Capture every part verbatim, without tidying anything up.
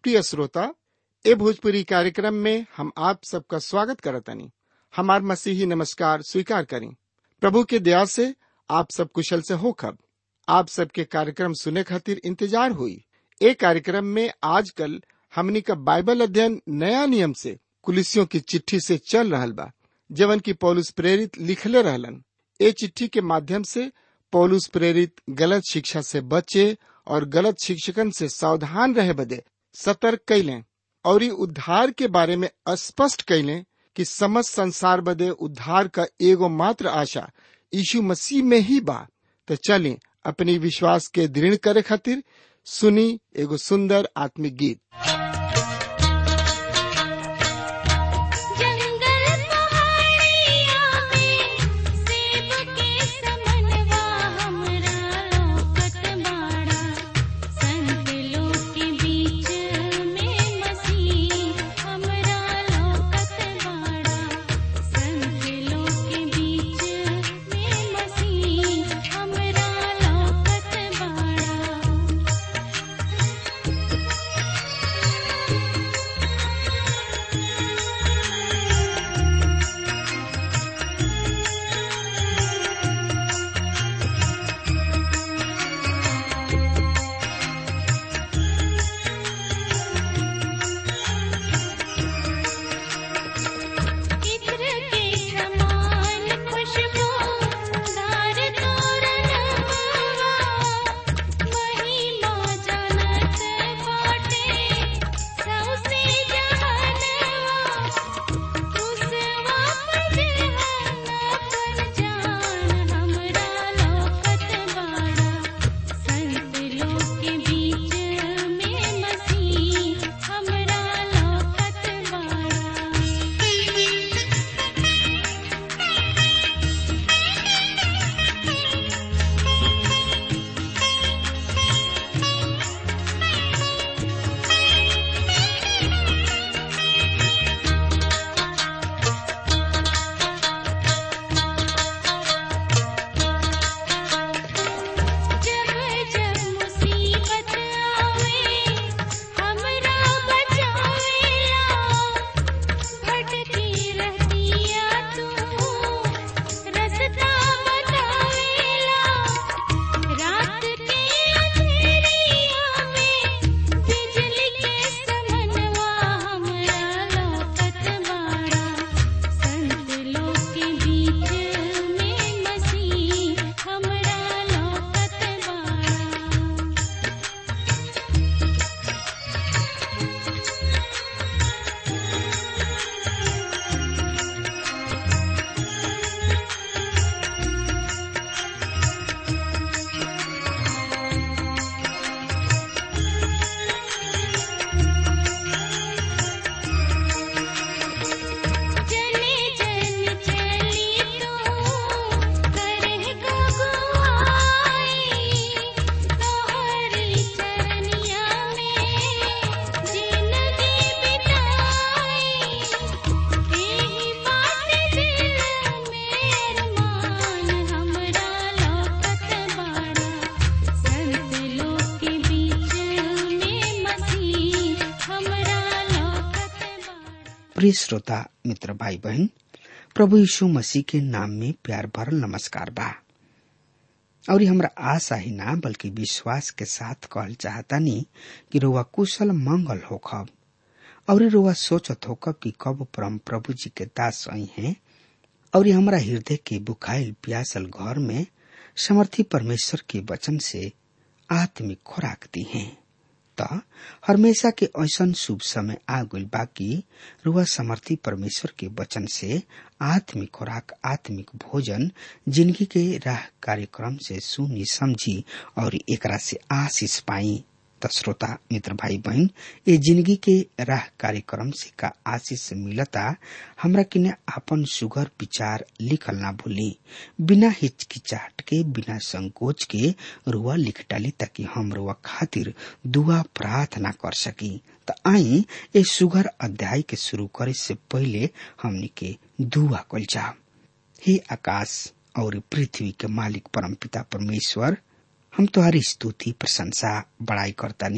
प्रिय श्रोता, ए भोजपुरी कार्यक्रम में हम आप सबका स्वागत करतानी। हमार मसीही नमस्कार स्वीकार करें। प्रभु के दया से आप सब कुशल से होखब। आप सबके कार्यक्रम सुने खातिर इंतजार हुई। ए कार्यक्रम में आजकल हमनी का बाइबल अध्ययन नया नियम से कुलिसियों की चिट्ठी से चल रहल बा, जवन की पौलुस प्रेरित लिखले रहलन। ए चिट्ठी के माध्यम से पौलुस प्रेरित गलत शिक्षा से बचे और गलत शिक्षकन से सावधान रहे बदे सतर्क कैलें और ई उद्धार के बारे में स्पष्ट कैलें कि समस्त संसार बदे उद्धार का एगो मात्र आशा यीशु मसीह में ही बा। तो चलें अपनी विश्वास के दृढ़ करे खातिर सुनी एगो सुंदर आत्मिक गीत। प्रिय श्रोता मित्र भाई बहन, प्रभु यीशु मसीह के नाम में प्यार भरल नमस्कार बा। और हमरा आशा ही ना बल्कि विश्वास के साथ कहल चाहतानी कि रोवा कुशल मंगल होखब और रोवा सोचत होखब कि कब परम प्रभु जी के दास आई हैं और हमरा हृदय के बुखाइल प्यासल घर में समर्थी परमेश्वर के वचन से आत्मिक खुराक दी हैं। त हमेशा के ऐसन शुभ समय आ गइल बाकी रुआ समर्थी परमेश्वर के वचन से आत्मिक खुराक आत्मिक भोजन जिंदगी के राह कार्यक्रम से सुनी समझी और एकरा से आशीष पाई। त श्रोता मित्र भाई बहन, ये जिंदगी के राह कार्यक्रम से का आशीष मिलता हमरा किने आपन सुगर विचार लिखल ना भूली। बिना हिचकिचाहट के बिना संकोच के रुआ लिख डाली ताकि हम रुआ खातिर दुआ प्रार्थना कर सकी। त आई ए सुगर अध्याय के शुरू करे से पहले हमनी के दुआ कइल जा। हे आकाश और पृथ्वी के मालिक परमपिता परमेश्वर, हम तुम्हारी स्तुति प्रशंसा बड़ाई करतानी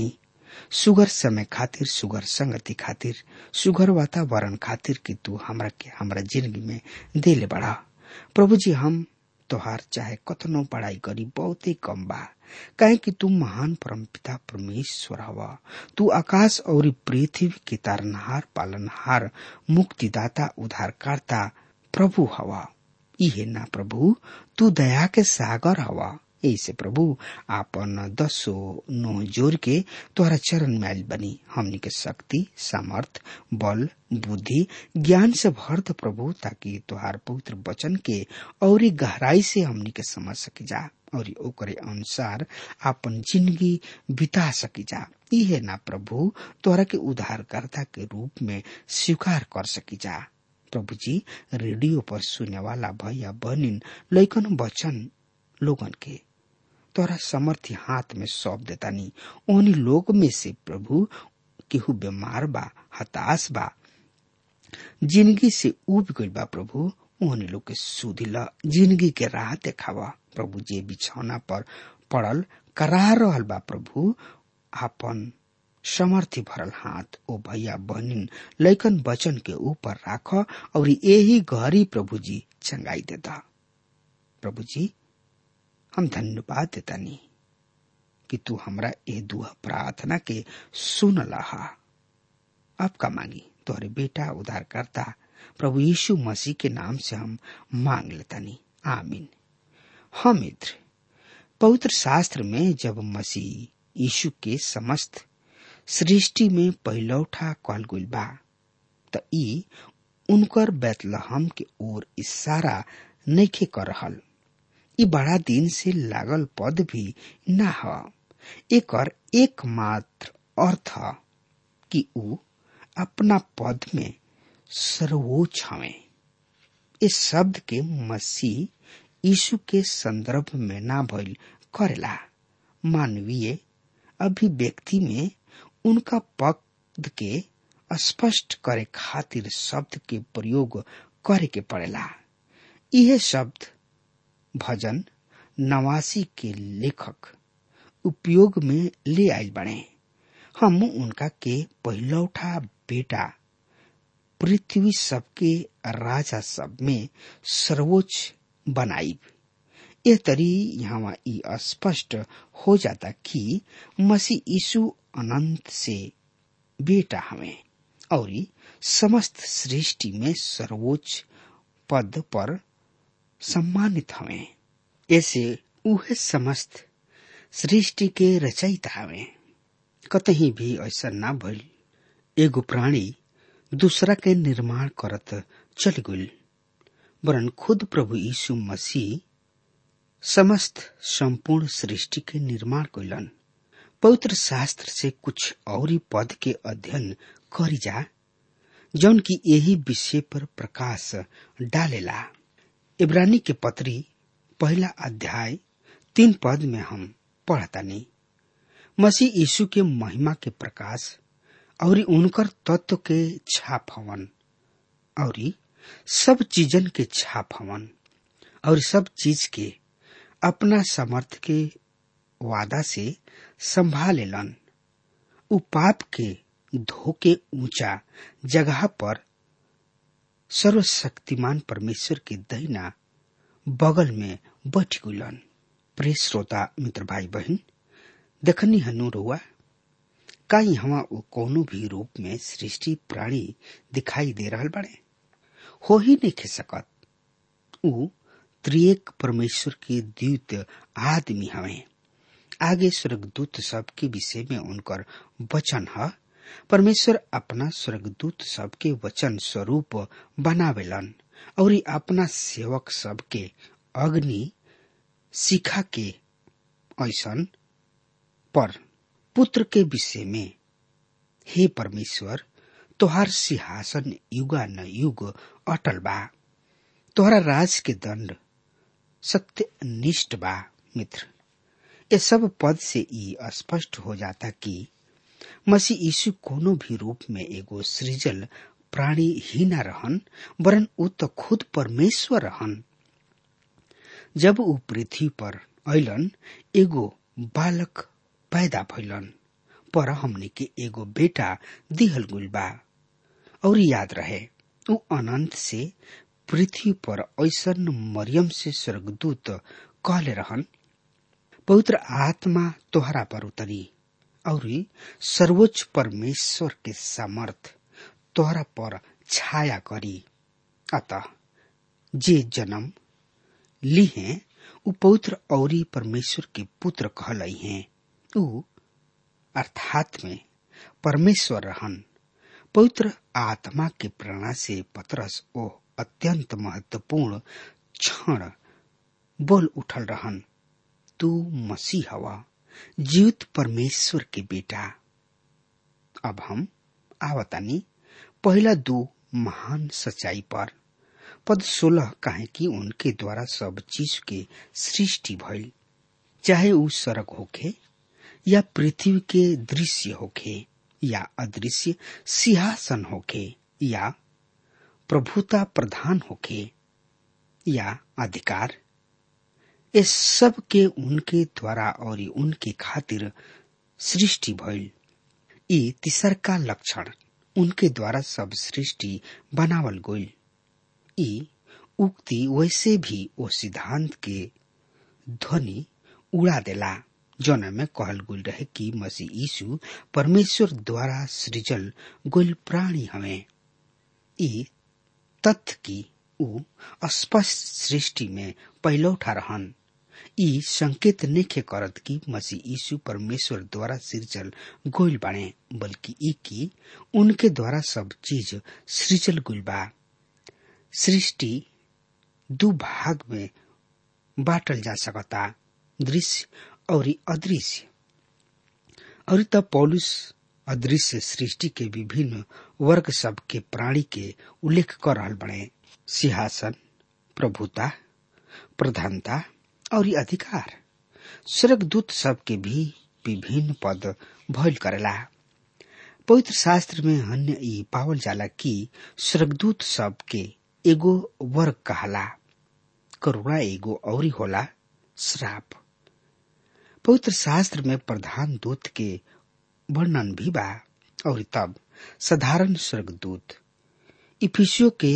सुगर समय खातिर, सुगर संगति खातिर, सुगर वातावरण खातिर कि तू हमरा के हमरा जिंदगी में देले बड़ा। प्रभु जी, हम तोहार चाहे कतनो पढ़ाई करी बहुत ही कम बा, काहे कि तू महान परमपिता परमेश्वर हवा। तू आकाश और पृथ्वी के तारनहार, पालनहार, मुक्तिदाता, उद्धारकर्ता प्रभु हवा। इहे ना प्रभु, तू दया के सागर हवा। ऐसे प्रभु आपन दसो नोह जोर के तोहरा चरण में आइल बनी। हमनी के शक्ति, सामर्थ, बल, बुद्धि, ज्ञान से भर दे प्रभु, ताकि तोहार पवित्र वचन के और गहराई से हमनी के समझ सकी जा और ओकरे अनुसार आपन जिंदगी बिता सकी जा। इहे ना प्रभु, तोहरा के उद्धारकर्ता के रूप में स्वीकार कर सकी जा। प्रभु जी, रेडियो पर सुने वाला भैया बहनिन लइकन वचन लोगन के तोरा समर्थी हाथ में सौंप देतानी। ओहनी लोग में से प्रभु केहू बीमार बा, हताश बा, जिंदगी से उब गइल बा प्रभु, ओहनी लोग के सुधिला जिंदगी के राह देखावा। प्रभु जी, बिछौना पर पड़ल करा रहल बा प्रभु, आपन समर्थी भरल हाथ ओ भैया बहनिन लइकन वचन के ऊपर राख और यही घड़ी प्रभु जी चंगाई देता। प्रभु जी, हम धन्यवाद देतानी कि तू हमरा ए दुआ प्रार्थना के सुन लहा। अब का मांगी तोहरे बेटा उद्धारकर्ता प्रभु यीशु मसीह के नाम से हम मांग लेतानी, आमीन। हाँ मित्र, पवित्र शास्त्र में जब मसीह यीशु के समस्त सृष्टि में पहिलौठा कहल गइल बा त ई उनकर बैतलहम के ओर इशारा नइखे कर रहल। ई बड़ा दिन से लागल पद भी ना ह। एकर एकमात्र अर्थ ह कि ऊ अपना पद में सर्वोच्च हवे। इस शब्द के मसीह यीशु के संदर्भ में ना भइल करेला। मानवीय अभिव्यक्ति में उनका पद के स्पष्ट करे खातिर शब्द के प्रयोग करे के पड़ेला। यह शब्द भजन नवासी के लेखक उपयोग में ले आइल बने। हम उनका के पहिलौठा बेटा, पृथ्वी सबके राजा सब में सर्वोच्च बनाइब। यह तरी यहाँ ई स्पष्ट हो जाता कि मसीह यीशु अनंत से बेटा हमें और समस्त सृष्टि में सर्वोच्च पद पर सम्मानित हमें। ऐसे उहे समस्त सृष्टि के रचयिता हमें। कतही भी ऐसा ना भइल एगो प्राणी दूसरा के निर्माण करत चल गइल, वरन खुद प्रभु यीशु मसीह समस्त संपूर्ण सृष्टि के निर्माण कइलन। पवित्र शास्त्र से कुछ और पद के अध्ययन करी जा जौन की यही विषय पर प्रकाश डालेला। इब्रानी के पत्री पहला अध्याय तीन पद में हम पढ़तानी, मसीह यीशु के महिमा के प्रकाश और उनकर तत्व के छाप हवन और सब चीजन के छाप हवन और सब चीज के अपना समर्थ के वादा से संभालेलन। उ पाप के धोके ऊंचा जगह पर सर्वशक्तिमान परमेश्वर के दहिना बगल में बैठ गुलन। प्रिय श्रोता मित्र भाई बहन, देखनी हनु रुआ का यहाँ वो कोनो भी रूप में सृष्टि प्राणी दिखाई दे रहल बड़े हो ही नहीं खे सकत। उ त्रिएक परमेश्वर के द्वितीय आदमी हवे। आगे स्वर्गदूत सब के विषय में उनकर वचन है। परमेश्वर अपना स्वर्गदूत सब के वचन स्वरूप बनावेलन और अपना सेवक सब के अग्नि शिखा के ऐसन पर पुत्र के विषय में, हे परमेश्वर तोहार सिंहासन युगा न युग अटल बा, तोहरा राज के दंड सत्यनिष्ठ बा। मित्र, ये सब पद से ई स्पष्ट हो जाता कि मसीह यीशु कोनो भी रूप में एगो सृजल प्राणी ही न रहन, वरन उ तो खुद परमेश्वर रहन। जब उ पृथ्वी पर अइलन, एगो बालक पैदा भइलन। ऊपर हमनी के एगो बेटा दिहल गुल बा। और याद रहे उ अनंत से पृथ्वी पर ऐसन मरियम से स्वर्गदूत कहले रहन, पवित्र आत्मा तोहरा पर उतरी और सर्वोच्च परमेश्वर के सामर्थ तोहरा पर छाया करी। अतः जे जन्म ली हैं उ पवित्र और परमेश्वर के पुत्र कहलई हैं। उ अर्थात में परमेश्वर रहन। पवित्र आत्मा के प्रेरणा से पतरस ओ अत्यंत महत्वपूर्ण क्षण बोल उठल रहन, तू मसीह हवा, जीवित परमेश्वर के बेटा। अब हम आवतानी पहला दो महान सच्चाई पर। पद सोलह कहे कि उनके द्वारा सब चीज के सृष्टि भइल, चाहे उ सड़क होखे या पृथ्वी के दृश्य होखे या अदृश्य सिंहासन होखे या प्रभुता प्रधान होखे या अधिकार, इस सब के उनके द्वारा और उनके खातिर सृष्टि भइल। ई तीसर का लक्षण उनके द्वारा सब सृष्टि बनावल गइल। ई उक्ति वैसे भी वो सिद्धांत के ध्वनि उड़ा देला जौन में कहल गुल रहे कि मसीह यीशु परमेश्वर द्वारा सृजल गुल प्राणी हमें। ई तथ्य की उ स्पष्ट सृष्टि में पहलौठा रहन। ई संकेत नेखे करत कि मसीह यीशु परमेश्वर द्वारा सृजल गोइल बाणे, बल्कि ई की उनके द्वारा सब चीज सृजल गुल बा। सृष्टि दो भाग में बाटल जा सकता, दृश्य और अदृश्य। और तब पौलुस अदृश्य सृष्टि के विभिन्न वर्ग सब के प्राणी के उल्लेख कर रहल बने। सिंहासन, प्रभुता, प्रधानता और अधिकार। स्वर्गदूत सब के भी विभिन्न पद भइल करेला। पवित्र शास्त्र में अन्य ई पावल जाला कि स्वर्गदूत सब के एगो वर्ग कहाला, करुणा एगो औरी होला श्राप। पवित्र शास्त्र में प्रधान दूत के वर्णन भी बा और तब साधारण स्वर्गदूत। इफिसियों के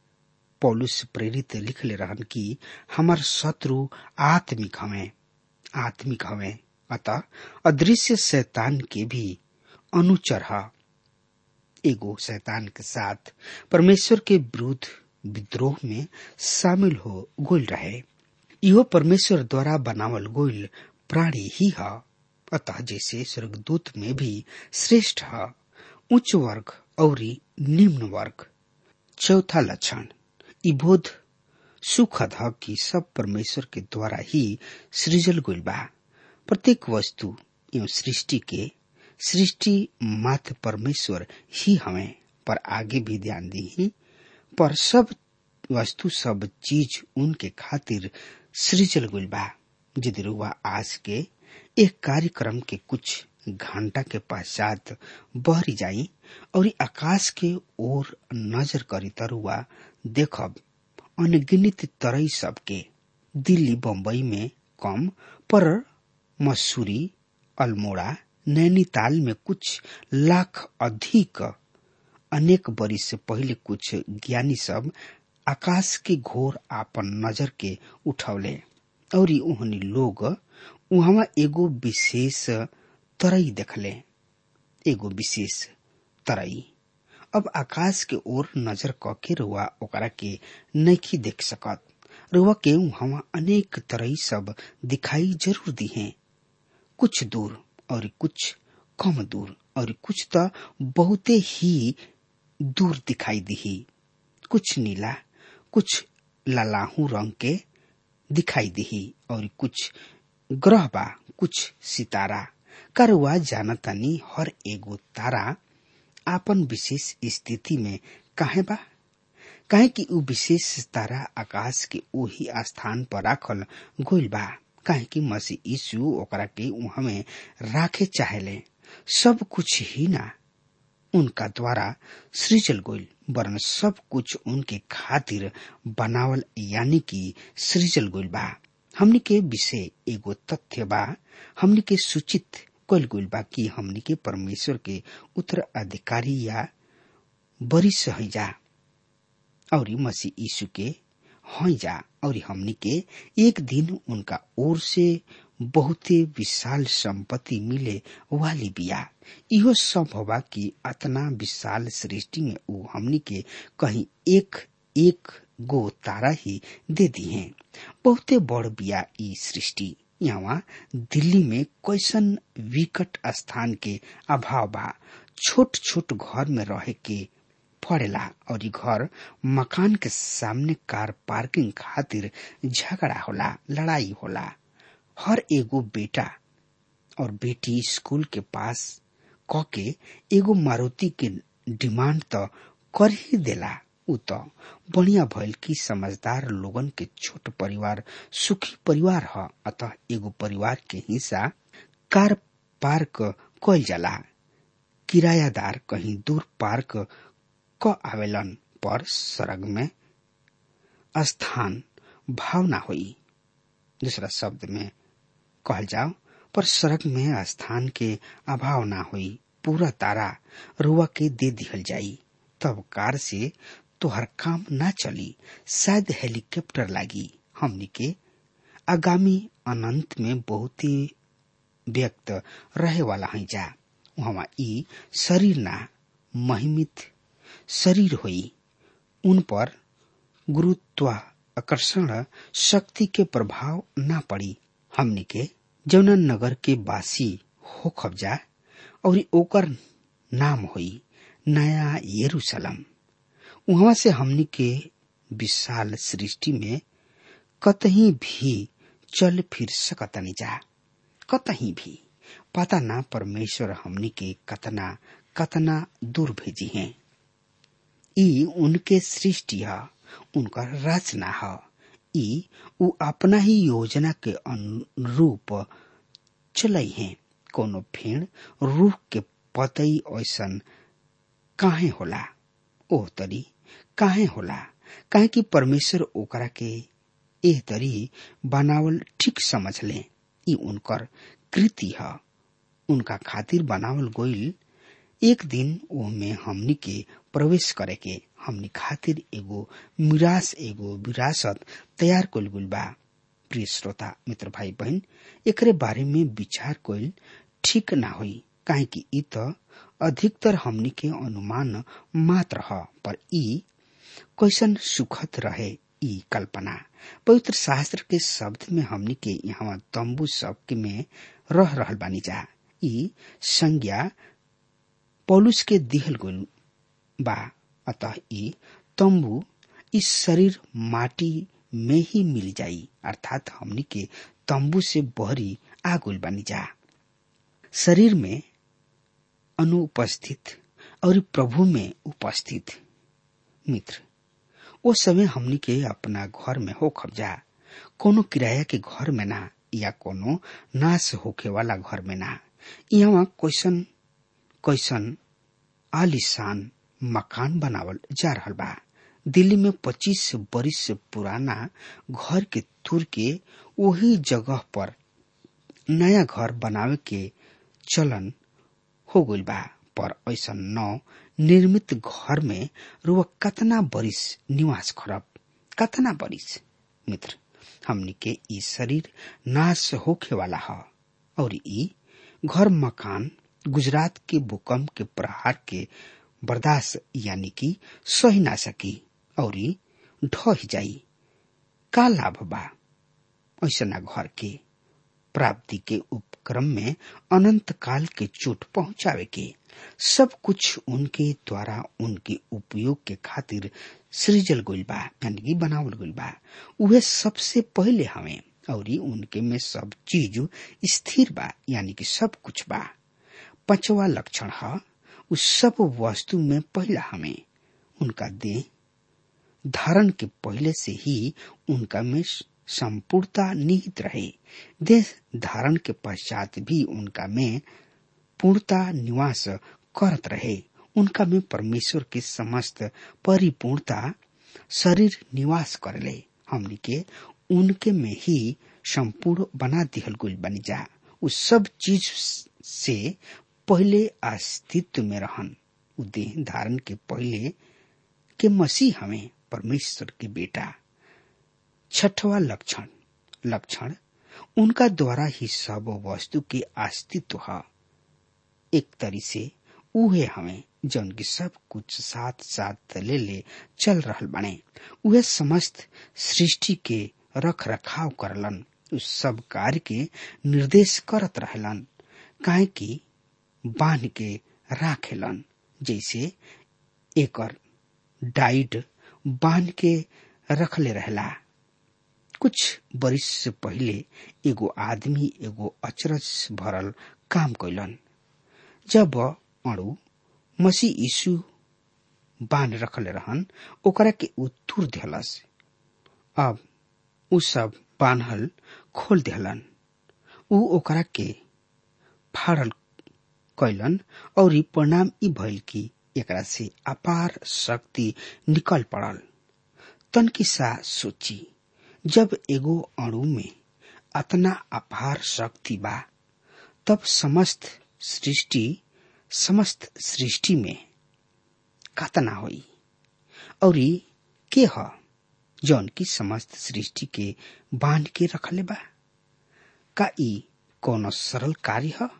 पौलुस प्रेरित लिखले रहन कि हमार शत्रु आत्मिक हमें आत्मिक हमें अतः अदृश्य शैतान के भी अनुचर है। एगो शैतान के साथ परमेश्वर के विरुद्ध विद्रोह में शामिल हो गोल रहे। इहो परमेश्वर द्वारा बनावल गोल प्राणी ही है। अतः जैसे स्वर्गदूत में भी श्रेष्ठ है उच्च वर्ग और निम्न वर्ग। चौथा लक्षण ई बोध सुखद है कि सब परमेश्वर के द्वारा ही सृजल गइल बा। प्रत्येक वस्तु एवं सृष्टि के सृष्टि मात्र परमेश्वर ही हमें। पर आगे भी ध्यान दी, पर सब वस्तु सब चीज उनके खातिर सृजल गइल बा। यदि रुआ आज के एक कार्यक्रम के कुछ घंटा के पश्चात बहरी जाई और आकाश के ओर नजर करी तरुआ देखब अनगिनत तरई सबके। दिल्ली बम्बई में कम, पर मसूरी, अल्मोड़ा, नैनीताल में कुछ लाख अधिक। अनेक बरिस से पहले कुछ ज्ञानी सब आकाश के घोर आपन नजर के उठौले और उहनी लोग वहां एगो विशेष तरई देखले, एगो विशेष तरई। अब आकाश के ओर नजर कके रुआ ओकरा के नहीं देख सकत। रुआ के वहां अनेक तरई सब दिखाई जरूर दी हैं, कुछ दूर और कुछ कम दूर और कुछ तो बहुते ही दूर दिखाई दी। कुछ नीला, कुछ लालाहू रंग के दिखाई दी और कुछ ग्रह बा, कुछ सितारा। करवा जानतानी हर एगो तारा आपन विशेष स्थिति में काहे बा, काहे कि उ विशेष तारा आकाश के ओही स्थान पर राखल गइल बा, काहे कि मसीह यीशु ओकरा के उहाँ में राखे चाहेले। सब कुछ ही ना उनका द्वारा सृजल गइल, वरन सब कुछ उनके खातिर बनावल यानी कि सृजल गइल बा। हमनी के विषय एगो तथ्य बा, हमनी के सूचित कल गुल बा कि हमनी के परमेश्वर के उत्तराधिकारी या बरिस हई जा और मसीह यीशु के हई जा और हमनी के एक दिन उनका ओर से बहुते विशाल संपत्ति मिले वाली बिया। इहो संभव बा कि अतना विशाल सृष्टि में ऊ हमनी के कहीं एक एक गो तारा ही दे दी है। बहुते बड़ बिया ई सृष्टि। यहाँ दिल्ली में कैसन विकट स्थान के अभाव बा। छोट छोट घर में रहे के पड़ेला और घर मकान के सामने कार पार्किंग खातिर झगड़ा होला, लड़ाई होला। हर एगो बेटा और बेटी स्कूल के पास क के एगो मारुति के डिमांड तो कर ही देला। उ तो बढ़िया भइल कि समझदार लोगन के छोट परिवार सुखी परिवार ह। अतः एगो परिवार के हिस्सा कार पार्क कइल जाला। किरायादार कहीं दूर पार्क क आवेलन पर सड़क में स्थान भाव ना होई। दूसरा शब्द में कहल जाओ पर सड़क में स्थान के अभाव ना होई। पूरा तारा रुआ के दे दिहल जाई तब कार से तो हर काम ना चली। शायद हेलीकॉप्टर लागी। हमनी के आगामी अनंत में बहुत ही व्यक्त रहे वाला है जा। वहाँ ई शरीर ना महिमित शरीर होई। उन पर गुरुत्वाकर्षण शक्ति के प्रभाव ना पड़ी। हमनी के जौना नगर के वासी हो खबजा और ओकर नाम होई नया यरूशलेम। वहां से हमनी के विशाल सृष्टि में कतहीं भी चल फिर सकतनी जा। कतहीं भी पता ना परमेश्वर हमनी के कतना कतना दूर भेजी हैं। ई उनके सृष्टि है, उनका रचना है। ई उ अपना ही योजना के अनुरूप चलई है। कोनो फेड़ रूख के पतई ऐसन काहे होला? ओह तरी काहे होला? काहे कि परमेश्वर ओकरा के एह तरी बनावल ठीक समझ ले। ई उनकर कृति है, उनका खातिर बनावल गोइल। एक दिन वो में हमनी के प्रवेश करे के हमनी खातिर एगो मिरास एगो विरासत तैयार कइल गइल बा। प्रिय श्रोता मित्र भाई बहन, एकरे बारे में विचार कइल ठीक ना होई। काहे कि ई तो अधिकतर हमनी के अनुमान मात्र ह। पर ई कैसन सुखद रहे ई कल्पना। पवित्र शास्त्र के शब्द में हमनी के यहाँ तंबू सब के में रह रहल बानी जा। ई संज्ञा पौलुस के दिहल गइल बा। अतः ई तंबू इस शरीर माटी में ही मिल जाई, अर्थात हमनी के तंबू से बहरी आ गइल बानी जा। शरीर में अनुपस्थित और प्रभु में उपस्थित। मित्र, वो समय हमनी के अपना घर में हो खबजा, कोनो किराया के घर में ना, या कोनो नाश होके वाला घर में ना। यहाँ कैसन कैसन आलिशान मकान बनावल जा रहल बा। दिल्ली में पच्चीस बरिस से पुराना घर के तुर के वही जगह पर नया घर बनावे के चलन हो गइल बा। पर ऐसा नव निर्मित घर में रुआ कतना बरिस निवास करब? कतना बरिस? मित्र, हमनी के ई शरीर नाश होखे वाला है और ई घर मकान गुजरात के भूकंप के प्रहार के बर्दाश्त यानी कि सही ना सकी और ढह जाई। का लाभ बा ऐसा घर के? प्राप्ति के उपक्रम में अनंत काल के चोट पहुंचावे के। सब कुछ उनके द्वारा उनके उपयोग के खातिर सृजल गइल बा, यानी कि बनावल गइल बा। उहे सबसे पहले हमें और उनके में सब चीज स्थिर बा, यानी कि सब कुछ बा। पांचवा लक्षण है उस सब वस्तु में पहला हमें उनका देह धारण के पहले से ही उनका में संपूर्णता निहित रहे। देह धारण के पश्चात भी उनका में पूर्णता निवास करत रहे। उनका में परमेश्वर के समस्त परिपूर्णता शरीर निवास करले। हमनी के उनके में ही संपूर्ण बना दिहल गुल बनी जा। उस सब चीज से पहले अस्तित्व में रहन। उ देह धारण के पहले के मसीह हमें परमेश्वर के बेटा। छठवा लक्षण लक्षण उनका द्वारा ही सब वस्तु के अस्तित्व है। एक तरी से उहे हमें जौन की सब कुछ साथ साथ ले ले चल रहल बने। उहे समस्त सृष्टि के रख रखाव करलन, उस सब कार्य के निर्देश करत रहलन, काहे कि बांध के राखेलन, जैसे एकर डाइड बांध के रखले रहला। कुछ बरिस से पहले एगो आदमी एगो अचरज भरल काम कैलन। जब अणु मसीह यीशु बांध रखले रहन, ओकरा के उ तूर देहलस। अब उ सब बान्हल खोल देहलन। उ ओकरा के फाड़ल कैलन और परिणाम ई भइल कि एकरा से अपार शक्ति निकल पड़ल। तनकी सा सोची, जब एगो अणु में अतना अपार शक्ति बा, तब समस्त सृष्टि समस्त सृष्टि में कतना होई। और के ह जौन की समस्त सृष्टि के बांध के रखले बा? का ई कोनो सरल कार्य है?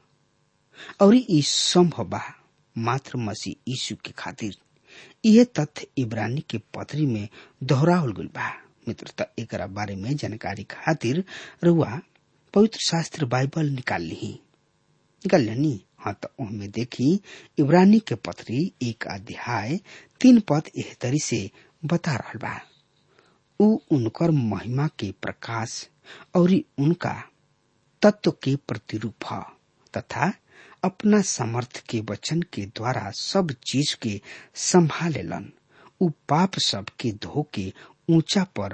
और ई संभव बा मात्र मसीह यीशु के खातिर। यह तथ्य इब्रानी के पत्री में दोहरावल गइल बा। मित्रता एकरा बारे में जानकारी खातिर रुआ पवित्र शास्त्र बाइबल निकाल ली निकाल लेनी। हाँ तो उनमें देखी इब्रानी के पत्री एक अध्याय तीन पद एह तरी से बता रहा बा। उ उनकर महिमा के प्रकाश और उनका तत्व के प्रतिरूप है, तथा अपना सामर्थ के वचन के द्वारा सब चीज के संभालेलन। उ पाप सब के धो के ऊंचा पर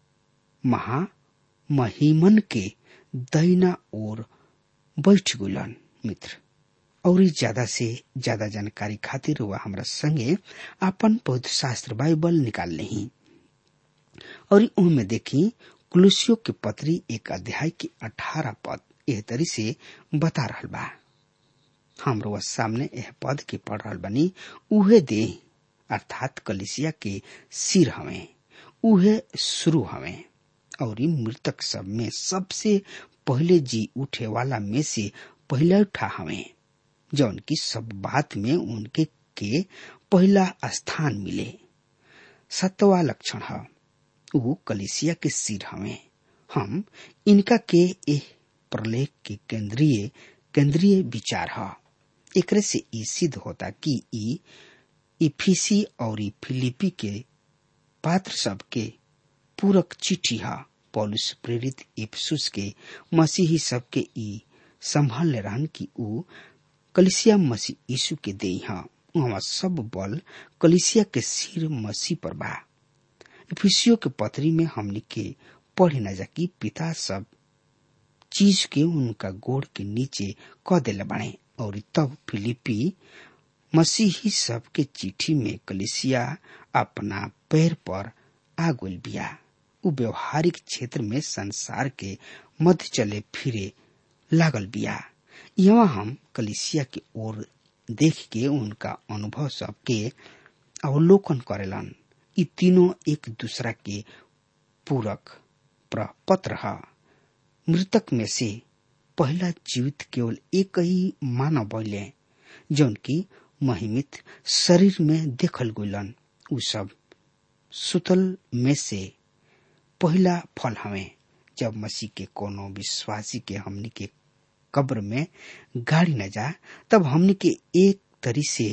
महा महिमन के दैना ओर बैठ गुलन। मित्र और ज्यादा से ज्यादा जानकारी खातिर वह हमरा संगे अपन पवित्र शास्त्र बाइबल निकाल लेही और उनमें देखी कुलुसियों के पत्री एक अध्याय के अठारह पद एह तरी से बता रहल बा। हमरो सामने यह पद के पढ़ रहल बनी। उहे देह अर्थात कलिसिया के सिर हमें, उहे शुरू हमें और मृतक सब में सबसे पहले जी उठे वाला में से पहला उठा हमें, जौन की सब बात में उनके के पहला स्थान मिले। सतवा लक्षण है उ कलिसिया के सिर हमें। हम इनका के एह प्रलेख के केंद्रीय केंद्रीय विचार है। एकरे से ई सिद्ध होता कि ई इफिसी और फिलिपी के पात्र सब के पूरक चिट्ठी है। पौलुस प्रेरित इफिसुस के मसीही सब के ई संभाल रहन कि उ कलिसिया मसीह यीशु के देही है। वहाँ सब बल कलिसिया के सिर मसीह पर बा। इफिसियों के पत्री में हमने के पढ़े न जा कि पिता सब चीज के उनका गोड़ के नीचे क देले बाणे। और तब फिलिपी मसीही सब के चिट्ठी में कलिसिया अपना पैर पर आ गइल बिया। उ व्यवहारिक क्षेत्र में संसार के मध्य चले फिरे लागल बिया। यहाँ हम कलिसिया की ओर देख के उनका अनुभव सब के अवलोकन करेलन। ये तीनों एक दूसरा के पूरक प्रपत्र है। मृतक में से पहला जीवित केवल एक ही मानव बइले, जौन की महिमित शरीर में देखल गइलन। उ सब सुतल में से पहला फल हमें। जब मसीह के कोनो विश्वासी के हमनी के कब्र में गाड़ी न जा, तब हमनी के एक तरी से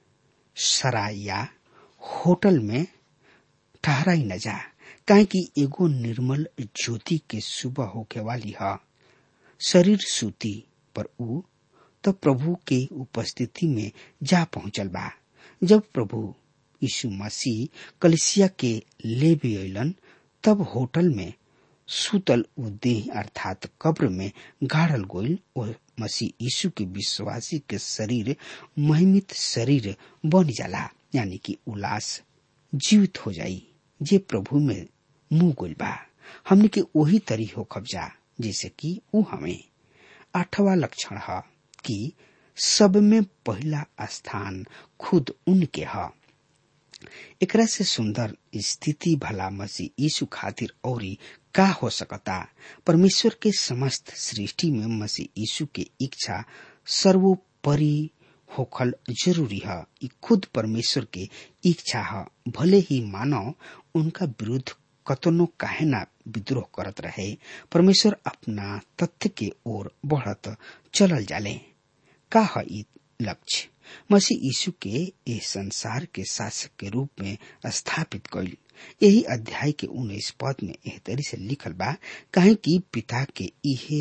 सराय या होटल में ठहराई न जा, काहे कि एगो निर्मल ज्योति के सुबह होके वाली है। शरीर सूती पर उ तब प्रभु के उपस्थिति में जा पहुंचल बा। जब प्रभु यीशु मसीह कलिसिया के ले भी अइलन, तब होटल में सुतल उ देह अर्थात कब्र में गाड़ल गोइल और मसीह यीशु के विश्वासी के शरीर महिमित शरीर बन जाला, यानी कि उल्लास जीवित हो जाई जे प्रभु में मुंह गोइल बा। हमने के वही तरी हो कब्जा जैसे कि उ हमें। आठवां लक्षण है कि सब में पहला स्थान खुद उनके ह। एकरा से सुंदर स्थिति भला मसीह यीशु खातिर औरी का हो सकता। परमेश्वर के समस्त सृष्टि में मसीह यीशु के इच्छा सर्वोपरि होखल जरूरी है। ई खुद परमेश्वर के इच्छा है। भले ही मानव उनका विरुद्ध कतनो काहे ना विद्रोह करत रहे, परमेश्वर अपना तथ्य के ओर बढ़त चलल जाले। का है ई लक्ष्य? मसीह यीशु के इस संसार के शासक के रूप में स्थापित कइल। यही अध्याय के उन्नीस पद में एह तरी से लिखल बा, काहे कि पिता के इहे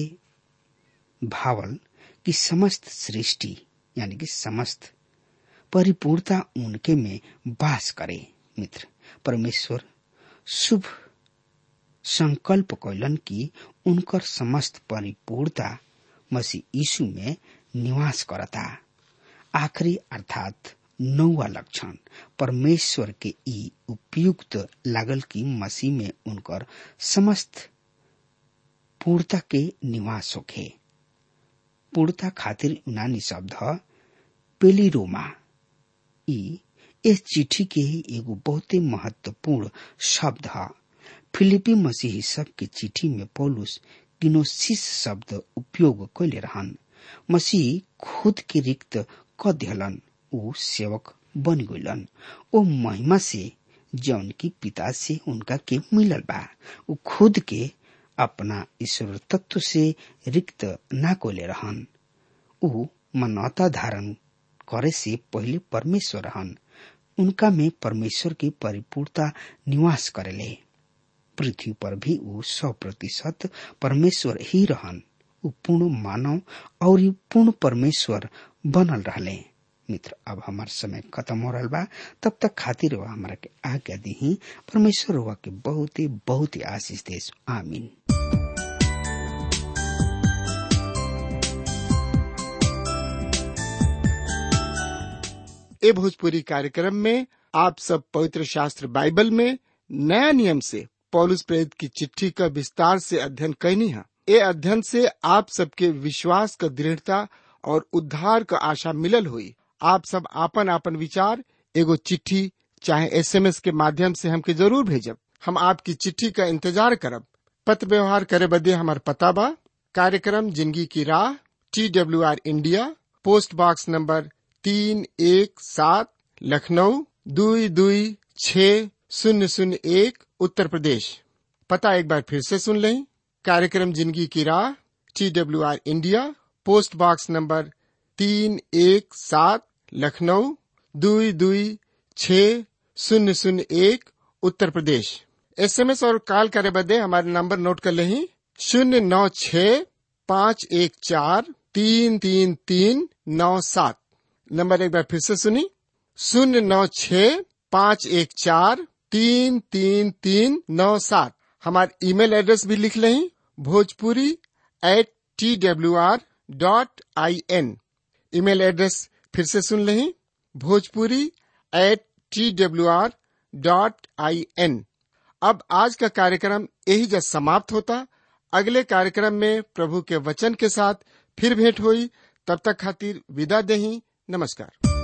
भावल कि समस्त सृष्टि यानी कि समस्त परिपूर्णता उनके में वास करे। मित्र, परमेश्वर शुभ संकल्प कइलन कि उनकर समस्त परिपूर्णता मसीह यीशु में निवास करता। आखिरी अर्थात नौवा लक्षण परमेश्वर के ई उपयुक्त लागल कि मसीह में उनकर समस्त पूर्णता के निवास होखे। पूर्णता खातिर यूनानी शब्द है पेलिरोमा। ई इस चिट्ठी के ही एगो बहुत ही महत्वपूर्ण शब्द है। फिलिपी मसीही सब के चिट्ठी में पौलुस गिनोसिस शब्द उपयोग कैले रहन। मसीह खुद के रिक्त क दिहलन, ऊ सेवक बन गइलन। ओ महिमा से जौन की पिता से उनका के मिलल बा, ऊ खुद के अपना ईश्वर तत्व से रिक्त ना कोले रहन। ऊ मानवता धारण करे से पहले परमेश्वर रहन। उनका में परमेश्वर की परिपूर्णता निवास करेले। पृथ्वी पर भी ऊ सौ प्रतिशत परमेश्वर ही रहन। ऊ पूर्ण मानव और पूर्ण परमेश्वर बनल रहले। मित्र, अब हमार समय खत्म हो रहा बा, तब तक खातिर हुआ हमारा के आज्ञा दी। परमेश्वर हुआ के बहुत ही बहुत ही आशीष देश। आमीन। ए भोजपुरी कार्यक्रम में आप सब पवित्र शास्त्र बाइबल में नया नियम से पौलुस प्रेरित की चिट्ठी का विस्तार से अध्ययन करनी है। ये अध्ययन से आप सबके विश्वास का दृढ़ता और उद्धार का आशा मिलल हुई। आप सब आपन आपन विचार एगो चिट्ठी चाहे एसएमएस के माध्यम से हमके जरूर भेजब। हम आपकी चिट्ठी का इंतजार करब। पत्र व्यवहार करे बदे हमार पता बा, कार्यक्रम जिंदगी की राह, T W R India, post box number तीन एक सात, लखनऊ दुई दुई छः शून्य शून्य एक, उत्तर प्रदेश। पता एक बार फिर से सुन लें। कार्यक्रम जिंदगी की राह, T W R India, post box number तीन एक सात, लखनऊ दुई दुई छः शून्य शून्य एक, उत्तर प्रदेश। एसएमएस और कॉल करे बदे हमारे नंबर नोट कर लें। शून्य नौ छः पाँच एक चार तीन तीन तीन नौ सात। नंबर एक बार फिर से सुनी, शून्य नौ छः पाँच एक चार तीन तीन तीन नौ सात। हमारे ईमेल एड्रेस भी लिख लें, Bhojpuri at T W R dot I N. Email address फिर से सुन लें, Bhojpuri at T W R dot I N. अब आज का कार्यक्रम यही जब समाप्त होता। अगले कार्यक्रम में प्रभु के वचन के साथ फिर भेंट हुई। तब तक खातिर विदा देही। नमस्कार।